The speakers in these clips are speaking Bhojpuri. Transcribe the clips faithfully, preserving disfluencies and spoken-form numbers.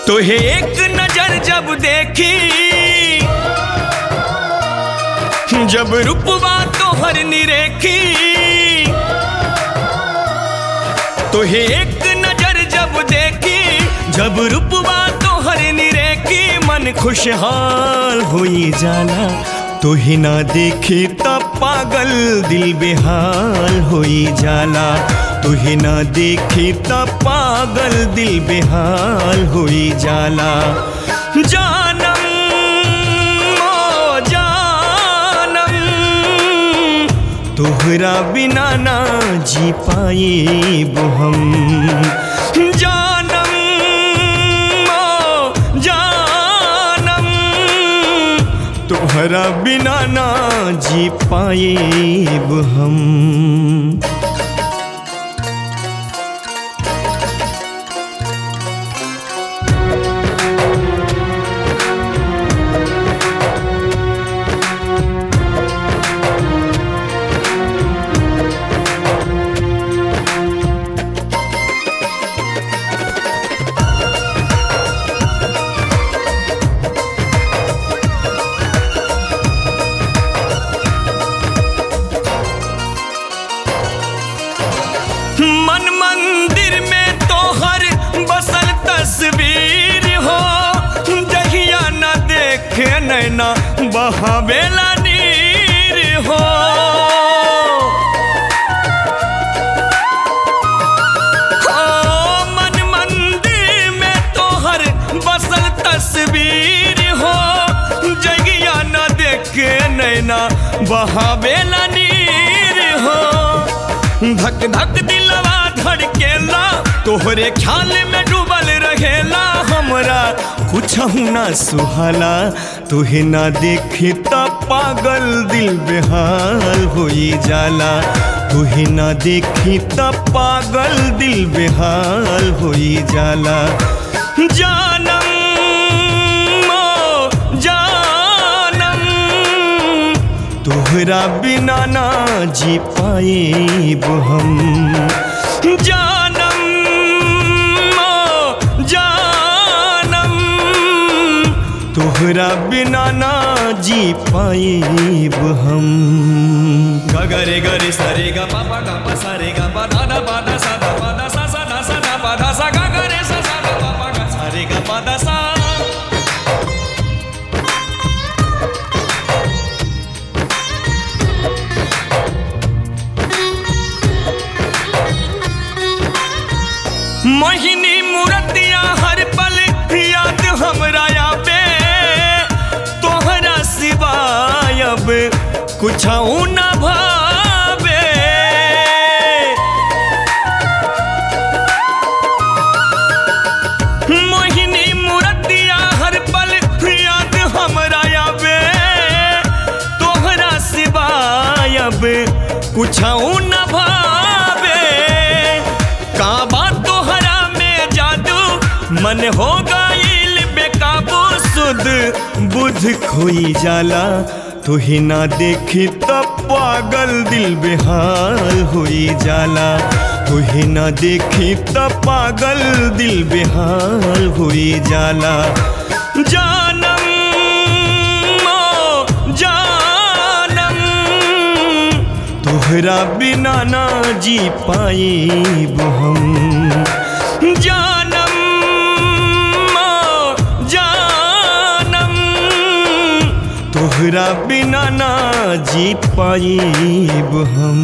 तुहे एक नजर जब देखी, जब रूपवा तोहर निरेखी, तुहे एक नजर जब देखी, जब रूपवा तोहर निरेखी, मन खुशहाल होई जाला। तुहे ना देखी तब पागल दिल बेहाल होई जाला। तुहे ना देखी तब पागल दिल बेहाल होई जाला। जानम ओ जानम, तोहरा बिना ना जी पाएब हम। जानम ओ जानम, तोहरा बिना ना जी पाएब हम। मन मंदिर में तोहर बसल तस्वीर हो, जहिया न देखे नैना बहावेला नीर हो। ओ मन मंदिर में तोहर बसल तस्वीर हो, जहिया न देखे नैना बहावेला नीर हो। धक धक दिलवा धड़केला, तोहरे ख्याल में डूबल रहेला। हमरा कुछहु ना सुहाला, तुहे ना देखी तब पागल दिल बेहाल होई जाला। तुहे ना देखी तब पागल दिल बेहाल होई जाला। जानम ओ जानम, तोहरा बिना ना जी पाएब हम। जानम ओ जानम, तोहरा बिना ना जी पाएब हम। ग रे ग रे सा रे ग पा पा ग पा सा रे ग पा धा धा पा धा सा धा पा धा सा सा धा सा धा पा धा सा ग ग रे सा सा धा पा पा ग सा रे ग पा धा सा। मोहिनी मूर्तिया हर पल याद हमरा आवे, तोहरा सिवाय अब कुछऊ न भावे। मोहिनी मूर्तिया हर पल याद हमरा आवे, तोहरा सिवाय अब कुछऊ न भावे। का बात तोहरा में जादू, मन हो गईल बेकाबू, सुध बुध खोई जाला। तुहे ना देखी तब पागल दिल बेहाल होई जाला। तुहे ना देखी तब पागल दिल बेहाल होई जाला। जानम ओ जानम, तोहरा बिना ना जी पाएब हम। जानम ओ जानम, तोहरा बिना ना जी पाएब हम।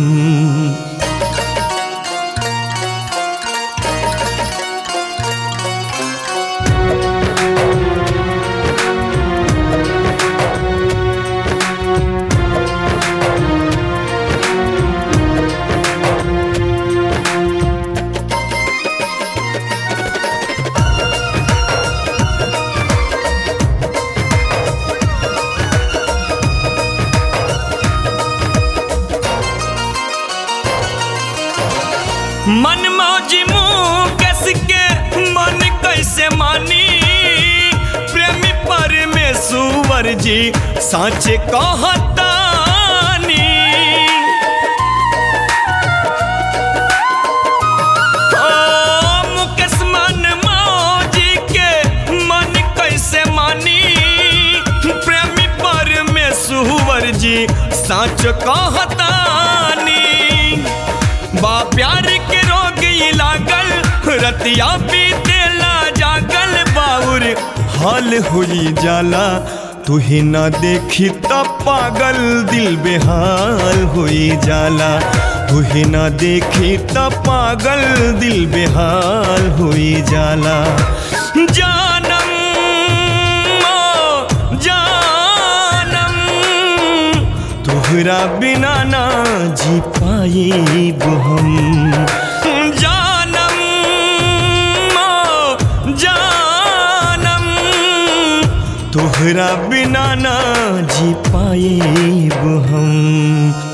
मन मौजी मुँह कस के मन कैसे मानी, प्रेमी परमेश्वर जी साँच कहतानी। ओ मुकेश मन मौजी के सच कहतानी बा प्यार के रोग ई लागल रतिया बीतेला जागल बाउर हाल होई जाला तुहे ना देखी त पागल दिल बेहाल होई जाला तुहे ना देखी त पागल दिल बेहाल होई जाला जानम ओ जानम तोहरा बिना ना जी पाएब हम जानम ओ जानम तोहरा बिना ना जी पाएब हम।